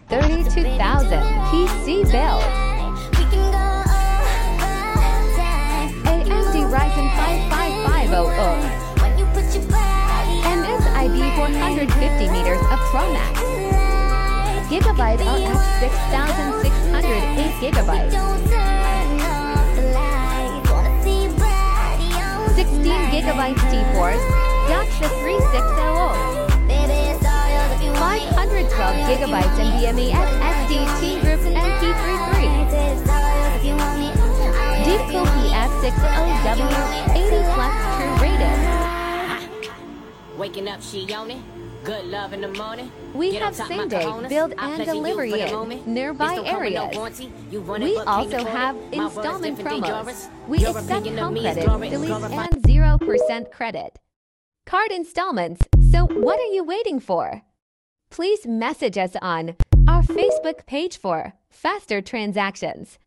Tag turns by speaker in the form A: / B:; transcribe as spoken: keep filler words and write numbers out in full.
A: thirty-two thousand P C build. A M D Ryzen five fifty-five hundred. And S I D four hundred fifty meters of ProMax. Gigabyte R X six thousand six hundred eight gigabytes. sixteen gigabytes T-Force, Yaksha thirty-six hundred. five hundred twelve gigabytes NVMe S S D T-Group M P thirty-three. Deepcool P S sixty W eighty Flex True Rated.
B: Waking up, she on it. Good love in the morning.
A: We have same-day build and delivery in nearby areas. We also have installment promos. We accept home credit, lease, and zero percent credit card installments. So what are you waiting for? Please message us on our Facebook page for faster transactions.